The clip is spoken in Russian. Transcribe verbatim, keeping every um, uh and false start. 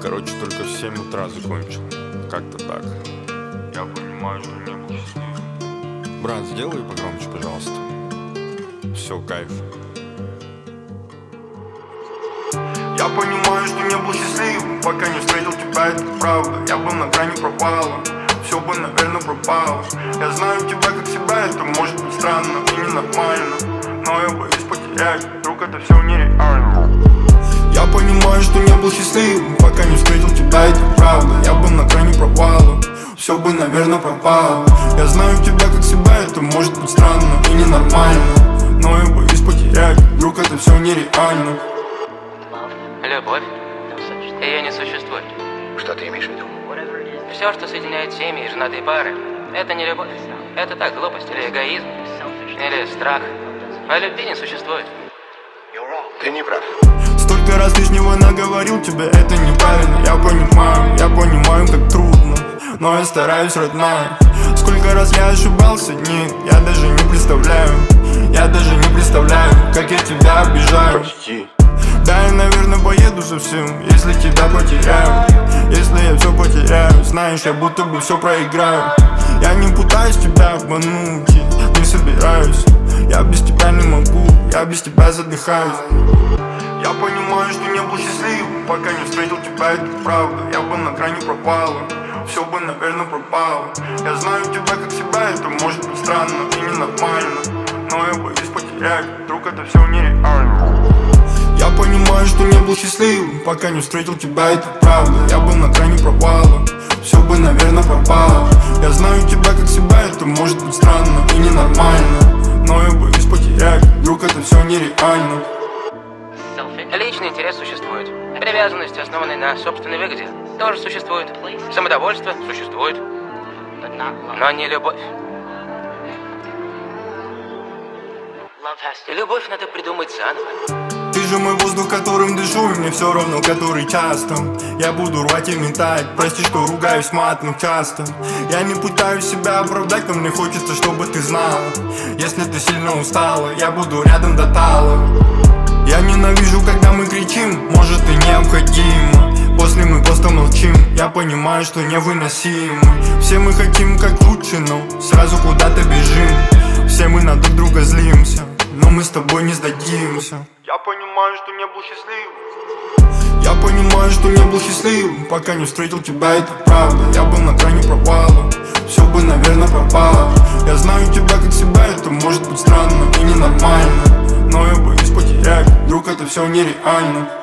Короче, только в семь утра закончил. Как-то так. Я понимаю, что не был счастлив. Брат, сделай погромче, пожалуйста. Все, кайф. Я понимаю, что не был счастливым, пока не встретил тебя, это правда. Я был на грани пропала, все бы, наверное, пропало. Я знаю тебя как себя, это может быть странно и ненормально, но я боюсь потерять, вдруг это все нереально. Я понимаю, что не был счастливым, пока не встретил тебя, это правда. Я был на грани пропала, все бы, наверное, пропало. Я знаю тебя как себя, это может быть странно и ненормально, но я боюсь потерять, вдруг это все нереально. Любовь? Ее не существует. Что ты имеешь в виду? Все, что соединяет семьи и женатые пары, это не любовь. Это так, глупость или эгоизм, или страх. А любви не существует. Ты не прав. Столько раз лишнего наговорил тебе, это неправильно. Я понимаю, я понимаю, как трудно, но я стараюсь, родная. Сколько раз я ошибался, нет, я даже не представляю. Я даже не представляю, как я тебя обижаю. Прости. Да, я, наверное, поеду совсем, если тебя потеряю. Если я все потеряю, знаешь, я будто бы все проиграю. Я не пытаюсь тебя обмануть, не собираюсь. Я без тебя не могу, я без тебя задыхаюсь. Я понимаю, что не был счастливым, пока не встретил тебя, это правда. Я бы на грани пропала, все бы, наверное, пропало. Я знаю тебя как себя, это может быть странно и ненормально, но я боюсь потерять, вдруг это все нереально. Я понимаю, что не был счастливым, пока не встретил тебя, это правда. Я был на грани провала, все бы, наверное, пропало. Я знаю тебя как себя, это может быть странно и ненормально, но я боюсь потерять, вдруг это все нереально. Личный интерес существует. Привязанность, основанная на собственной выгоде, тоже существует. Самодовольство существует. Но не любовь. И любовь надо придумать заново. Ты же мой воздух, которым дышу, и мне все равно, который час там. Я буду рвать и метать, прости, что ругаюсь матом часто. Я не пытаюсь себя оправдать, но мне хочется, чтобы ты знала. Если ты сильно устала, я буду рядом до тала. Я ненавижу, когда мы кричим, может и необходимо. После мы просто молчим, я понимаю, что невыносимо. Все мы хотим как лучше, но сразу куда-то бежим. Все мы на друг друга злимся, но мы с тобой не сдадимся. Я понимаю, что не был счастливым. Я понимаю, что не был счастливым, пока не встретил тебя, это правда. Я был на грани провала, все бы, наверное, пропало. Я знаю тебя как себя, это может быть странно и ненормально, но я боюсь потерять, вдруг это все нереально.